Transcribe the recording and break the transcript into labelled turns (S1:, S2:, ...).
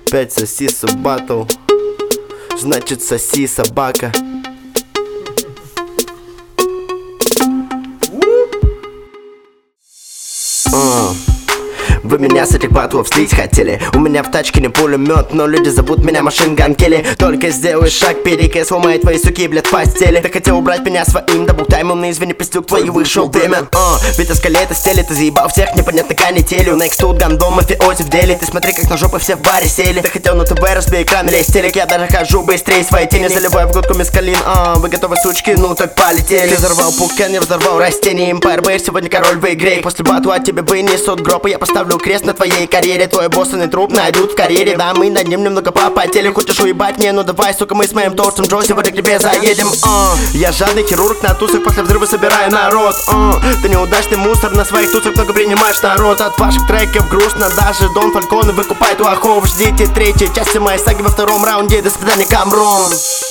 S1: Опять сосиса батл, значит соси, собака. Вы меня с этих батлов слить хотели. У меня в тачке не пулемет, но люди зовут меня Машин Ган Келли. Только сделай шаг, перекай, сломай твои суки, блядь, в постели. Ты хотел убрать меня своим, да бухтай, умный, извини, пиздюк твою вышел время. Ведь эскалет из теле, ты заебал всех непонятно канителью. Next тут гандон, мафиози в деле. Ты смотри, как на жопы все в баре сели. Ты хотел на ТВ, разбей экран, лезь телек. Я даже хожу быстрее своей тени, заливаю в глотку мескалин. Вы готовы, сучки? Ну так полетели. Ты взорвал пукан, я взорвал растение. Empire Bear, сегодня король в игре. После батла от тебя вынесут гроб, и я поставлю крест на твоей карьере. Твой боссный труп найдут в карьере. Да, мы над ним немного попотели. Хочешь уебать мне? Ну давай, сука, мы с моим толстым Джо сегодня к тебе заедем. Я жадный хирург на тусах, после взрыва собираю народ. Ты неудачный мусор, на своих тусах много принимаешь народ. От ваших треков грустно, даже Дон Фальконе выкупает у ахов. Ждите третьей части моей саги во втором раунде. До свидания, Камрон.